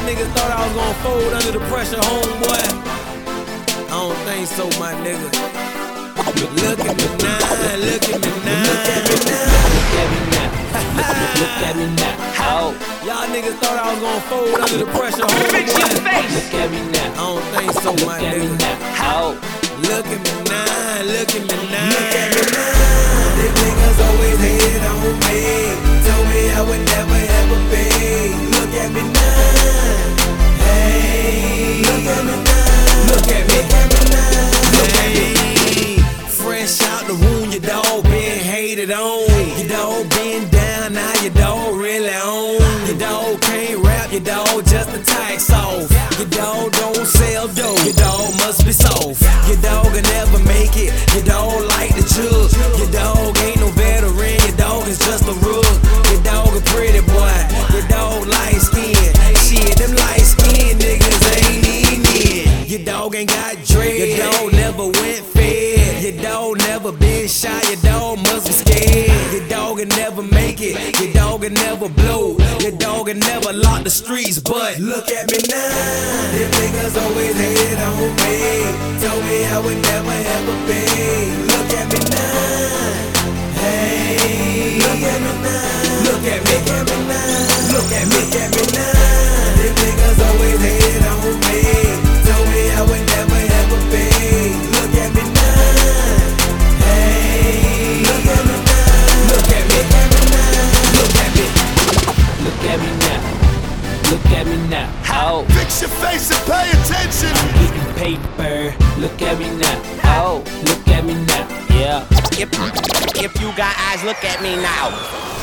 niggas thought I was gonna fold under the pressure, homeboy. I don't think so, my nigga. Look at me now, look at me now. Look at me now. Look at me now. Look at me now. Oh. Y'all niggas thought I was gonna fold under the pressure, homeboy. Look at me now. I don't think so, my Look at me nigga. now. Oh. Look at me now, look at me now. Look at me now. These niggas always hate on me. Told me I would never ever be. Look at me now. Hey. Look at me now. Look at me. Look at me now. Look at me. Fresh out the wound, your dog been hated on. Your dog been down, now your dog really on. Your dog can't rap, your dog just a tax off. Your dog don't sell dope, your dog must be soft. Your dog will never make it, your dog like the jug. Your dog ain't no veteran, your dog is just a rug. Your dog a pretty boy, your dog light skin. Shit, them light skin niggas ain't even in. Your dog ain't got dread, your dog never went fed. Your dog never been shot, your dog must be scared. Your dog will never make it, your dog will never blow. Your dog will never lock the streets, but look at me now. These niggas always hate on me. Told me I would never ever be. Look at me now. Hey. Look at me now. Look at me. Look at me now. Look at me. Look at me now. These niggas always hate on me. Told me I would never ever be. Look at me now. Hey. Look at me now. Look at me. Look at me now. Look at me. Look at me now. Look at me now. Oh. Fix your face and pay attention. I'm getting paper. Look at me now. Oh. Look at me now. Yeah. If you got eyes, look at me now.